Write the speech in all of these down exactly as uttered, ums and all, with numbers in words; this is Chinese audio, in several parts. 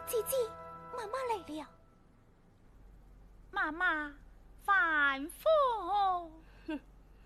姐姐，妈妈来了。 妈妈，反复。 哼，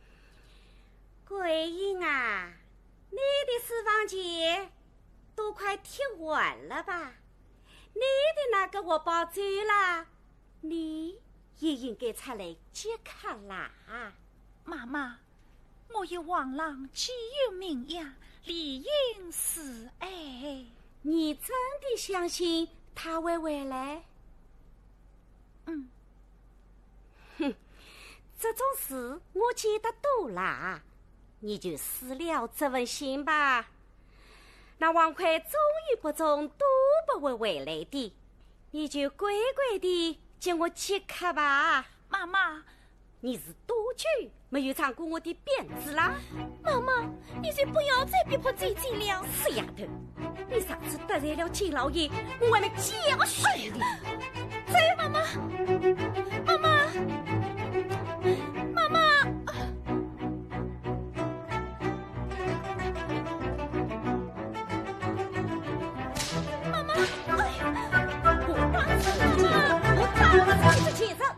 桂英啊，你的私房钱都快贴完了吧？你的那个我包走了，你也应该出来接客啦。 妈妈，我与王郎既有名扬，理应是爱。 你真的相信他会回来？ 嗯。 哼，这种事我见得多啦，你就撕了这封信吧。那王奎终于不中都不会回来的，你就乖乖的接我接客吧。 妈妈， 你是多久没有尝过我的鞭子啦？ 妈妈，你就不要再逼迫姐姐了。 死丫头，你上次得罪了金老爷，我还没教训你。 走，妈妈，妈妈，妈妈。妈妈，哎呀， 我打死你！我打死你这贱人！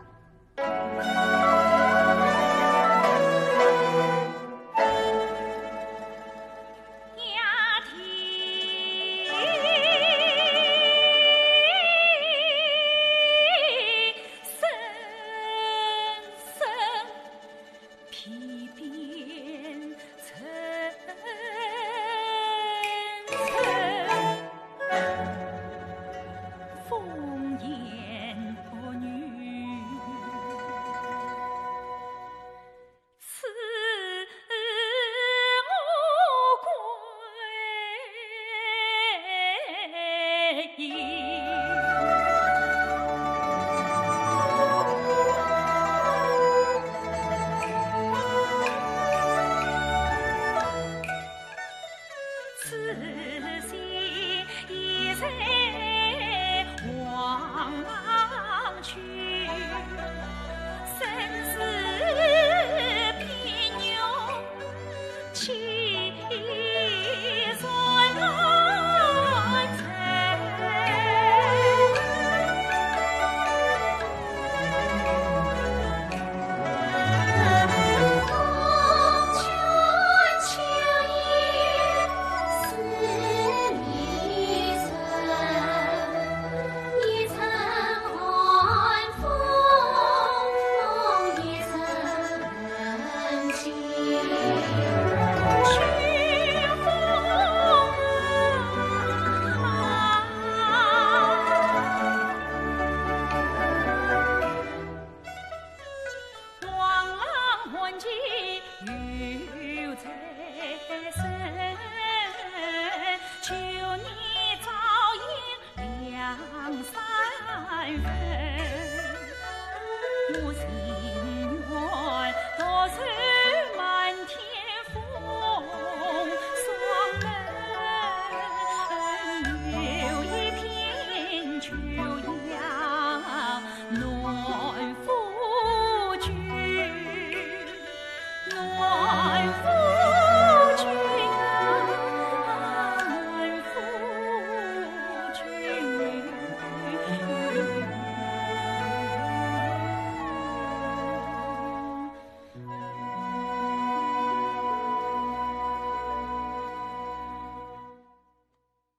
情